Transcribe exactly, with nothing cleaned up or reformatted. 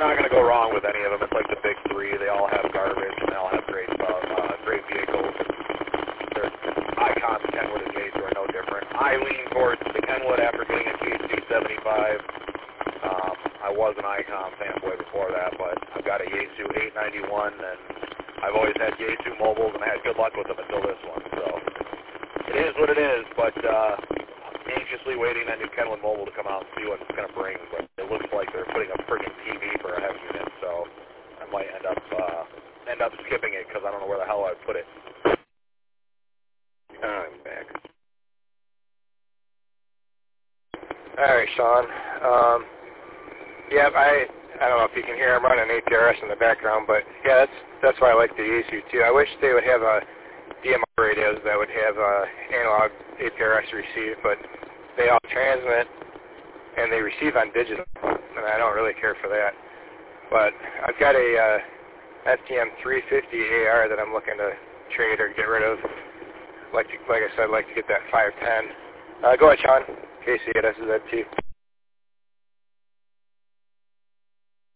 not going to go wrong with any of them. It's like the big three. They all have garbage, and they all have great stuff, uh, great vehicles. Their icons, Kenwood and Yaesu are no different. I lean towards the Kenwood after getting a T H D seventy-five. Um, I was an Icon fanboy before that, but I've got a Yaesu eight ninety-one, and I've always had Yaesu mobiles, and I had good luck with them until this one. So it is what it is, but uh, anxiously waiting that new Kenwood mobile to come out and see what it's going to bring. But it looks like they're putting a friggin' T V for a heavy unit, so I might end up uh, end up skipping it because I don't know where the hell I'd put it. I'm back. All right, Sean. Um, yeah, I I don't know if you can hear I'm running A P R S in the background, but yeah, that's that's why I like the Yaesu too. I wish they would have a D M R radios that would have uh, analog A P R S receive, but they all transmit and they receive on digital, and I don't really care for that. But I've got a uh, S T M three fifty A R that I'm looking to trade or get rid of. Like to, like I said, I'd like to get that five ten. Uh, go ahead, Sean. K C at S Z T.